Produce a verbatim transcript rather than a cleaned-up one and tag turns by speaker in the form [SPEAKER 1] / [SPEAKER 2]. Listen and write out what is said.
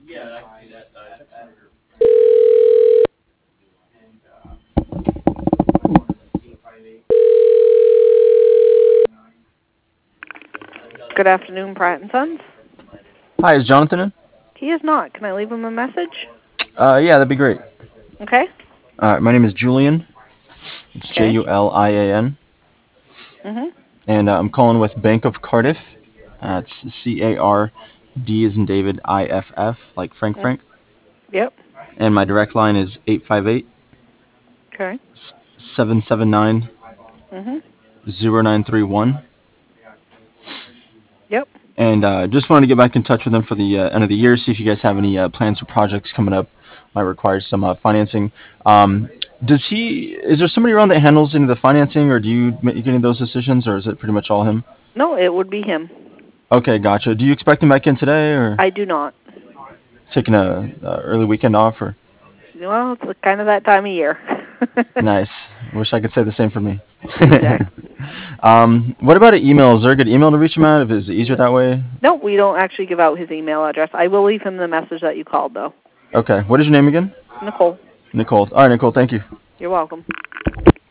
[SPEAKER 1] Good afternoon, Pratt and Sons.
[SPEAKER 2] Hi, is Jonathan in?
[SPEAKER 1] He is not. Can I leave him a message?
[SPEAKER 2] Uh, yeah, that'd be great.
[SPEAKER 1] Okay.
[SPEAKER 2] Uh, my name is Julian. It's J
[SPEAKER 1] Okay.
[SPEAKER 2] U L I A N.
[SPEAKER 1] Mhm.
[SPEAKER 2] And uh, I'm calling with Bank of Cardiff. Uh, it's C A R D as in David, I F F, like Frank
[SPEAKER 1] Mm.
[SPEAKER 2] Frank.
[SPEAKER 1] Yep.
[SPEAKER 2] And my direct line is eight five eight,
[SPEAKER 1] Okay.
[SPEAKER 2] seven seven nine,
[SPEAKER 1] Mhm.
[SPEAKER 2] zero nine three one.
[SPEAKER 1] Yep.
[SPEAKER 2] And uh, just wanted to get back in touch with them for the uh, end of the year, see if you guys have any uh, plans or projects coming up. Might require some uh, financing. Um, does he? Is there somebody around that handles any of the financing, or do you make any of those decisions, or is it pretty much all him?
[SPEAKER 1] No, it would be him.
[SPEAKER 2] Okay, gotcha. Do you expect him back in today, or
[SPEAKER 1] I do not.
[SPEAKER 2] taking a, a early weekend off, or?
[SPEAKER 1] Well, it's kind of that time of year.
[SPEAKER 2] Nice. Wish I could say the same for me.
[SPEAKER 1] Exactly.
[SPEAKER 2] um, what about an email? Is there a good email to reach him at? If it's easier that way?
[SPEAKER 1] No, we don't actually give out his email address. I will leave him the message that you called, though.
[SPEAKER 2] Okay. What is your name again?
[SPEAKER 1] Nicole.
[SPEAKER 2] Nicole. All right, Nicole. Thank you.
[SPEAKER 1] You're welcome.